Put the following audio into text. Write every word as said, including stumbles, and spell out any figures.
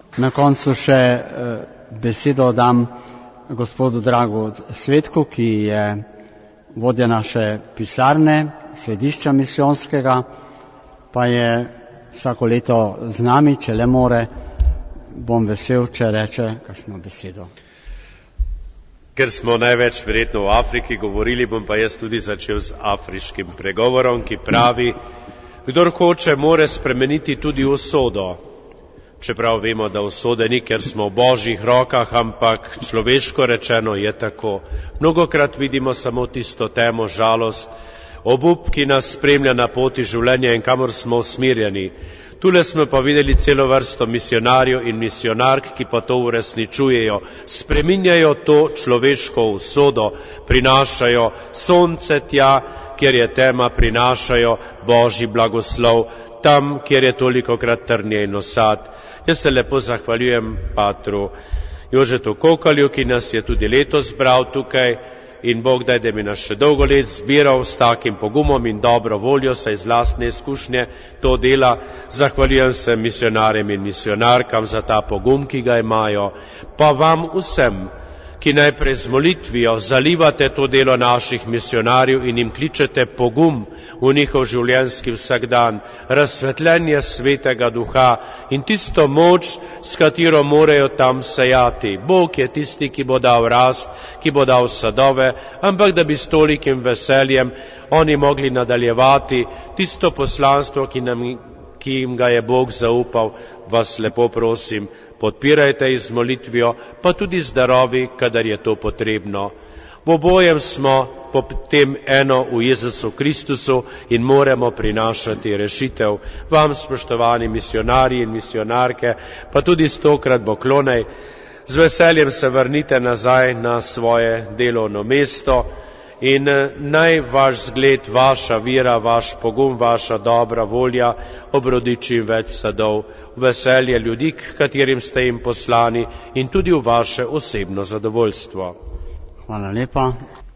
Na koncu še besedo dam gospodu Dragu Svetku, ki je vodja naše pisarne, središča misijonskega, pa je vsako leto z nami, če le more, bom vesel, če reče kakšno besedo. Ker smo največ verjetno v Afriki govorili, bom pa jaz tudi začel z afriškim pregovorom, ki pravi: kdor hoče, more spremeniti tudi usodo. Čeprav vemo, da usode ni, ker smo v Božjih rokah, ampak človeško rečeno je tako. Mnogokrat vidimo samo tisto temo, žalost, obup, ki nas spremlja na poti življenja in kamor smo usmerjeni. Tule smo pa videli celo vrsto misionarjev in misionark, ki pa to uresničujejo, spreminjajo to človeško usodo, prinašajo sonce tja, kjer je tema, prinašajo Božji blagoslov tam, kjer je tolikokrat trnje in osad. Jaz se lepo zahvaljujem patru Jožetu Kokalju, ki nas je tudi letos zbral tukaj, in Bog daj, da bi nas še dolgo let zbiral s takim pogumom in dobro voljo, saj iz lastne izkušnje to dela. Zahvaljujem se misionarjem in misionarkam za ta pogum, ki ga imajo, pa vam vsem, ki najprej z molitvijo zalivate to delo naših misionarjev in jim kličete pogum v njihov življenjski vsakdan, razsvetljenje svetega duha in tisto moč, s katero morajo tam sejati. Bog je tisti, ki bo dal rast, ki bo dal sadove, ampak da bi s tolikim veseljem oni mogli nadaljevati tisto poslanstvo, ki, nam, ki jim ga je Bog zaupal, vas lepo prosim, podpirajte jih z molitvijo, pa tudi z darovi, kadar je to potrebno. V obojem smo potem eno v Jezusu Kristusu in moramo prinašati rešitev. Vam, spoštovani misionarji in misionarke, pa tudi stokrat poklonej, z veseljem se vrnite nazaj na svoje delovno mesto in naj vaš zgled, vaša vira, vaš pogum, vaša dobra volja obrodi čim več sadov, veselje ljudi, k katerim ste jim poslani, in tudi v vaše osebno zadovoljstvo. Hvala lepa.